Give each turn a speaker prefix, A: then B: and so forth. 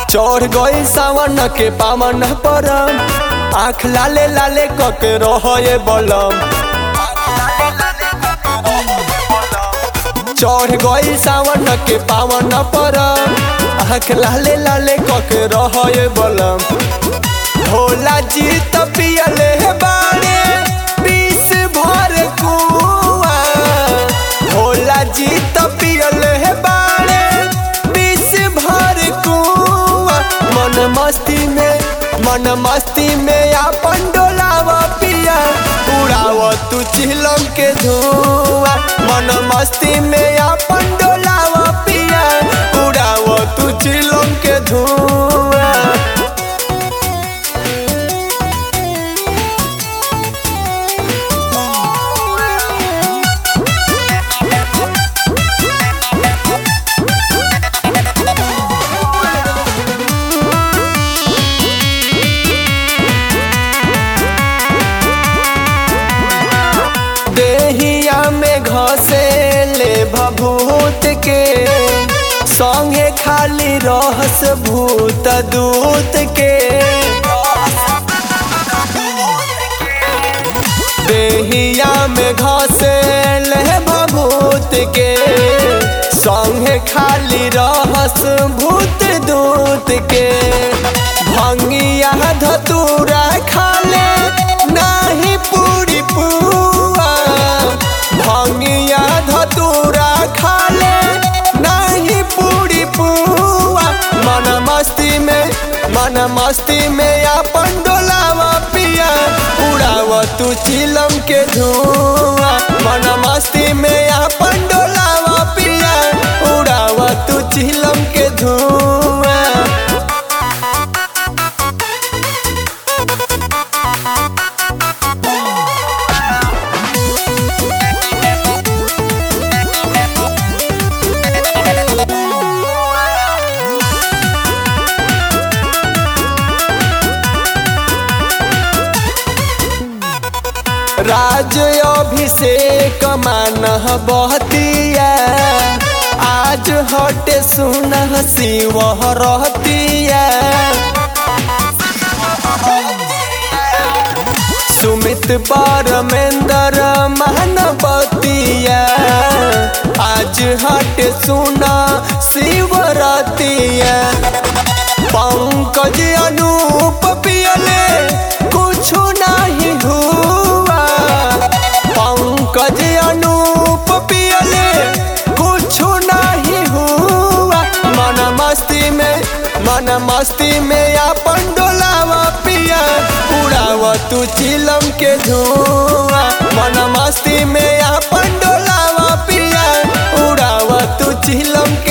A: चढ़ गई सावन के पावन परम, आँख लाले लाले कके रहे बलम। चढ़ गई सावन के पावन परम, आँख लाले लाले कके रहे बलम। भोला जी तो पियले बाड़े बीस भर कुआ, भोला जी तो पियले बाड़े बीस भर कुआ। मन मस्ती में आपन डोलावा पिया, उड़ाव तू चिलम के धुआं। मन मस्ती में आपन डोलावा पिया, उड़ाव तू चिलम के धुआं। देहिया में घसे ले भभूत के, संगे खाली रहस भूत दूत के। देहिया में घसे ले भभूत के, संगे खाली रहस भूत दूत के। भंगिया धतूरा खाले नाही पूरी पुआ, भंगिया धतूरा खाले नहीं पूरी पुआ। मन मस्ती में आपन डोलावा पिया, उड़ाव तू चिलम के धुआं। मन मस्ती में आपन डोलावा पिया, उड़ाव तू चिलम के धुआं। राज अभिषेक मान बहतिया, आज हटे सुन शिव रहतिया। सुमित परमेंद्र महानबतिया, आज हटे सुन शिव रहतिया। पंकज अनूप पियले कुछ नहीं हुआ, पंकज अनूप पियले कुछ नहीं हुआ। मन मस्ती में आपन डोलावा पिया, उड़ाव तू चिलम के धुआं। मन मस्ती में आपन डोलावा पिया, उड़ाव तू चिलम